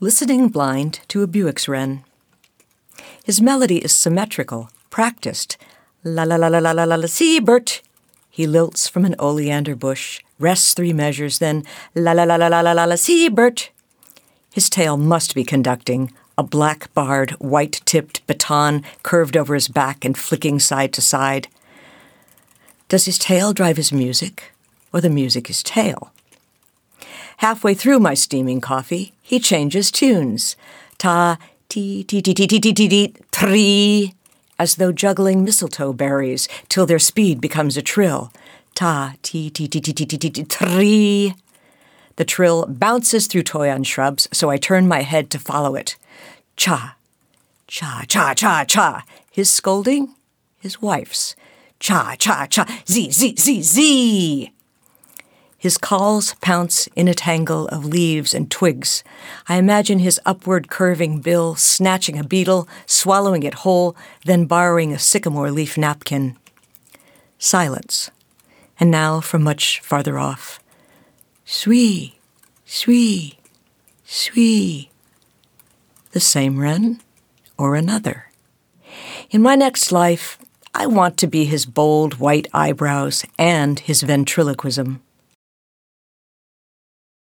listening blind to a Buick's wren. His melody is symmetrical, practiced. La la la la la la la la, Siebert. He lilts from an oleander bush, rests 3 measures, then la la la la la la la la, Siebert. His tail must be conducting, a black-barred, white-tipped baton curved over his back and flicking side to side. Does his tail drive his music, or the music his tail? Halfway through my steaming coffee, he changes tunes. Ta, ti, ti, ti, ti, ti, ti, ti, ti, tree, as though juggling mistletoe berries till their speed becomes a trill. Ta, ti, ti, ti, ti, ti, ti, ti, ti, tree. The trill bounces through toyon shrubs, so I turn my head to follow it. Cha, cha, cha, cha, cha. His scolding? His wife's. Cha, cha, cha, zee, zee, zee, zee. His calls pounce in a tangle of leaves and twigs. I imagine his upward curving bill snatching a beetle, swallowing it whole, then borrowing a sycamore leaf napkin. Silence. And now from much farther off. Swee, swee, swee. The same wren or another? In my next life, I want to be his bold white eyebrows and his ventriloquism.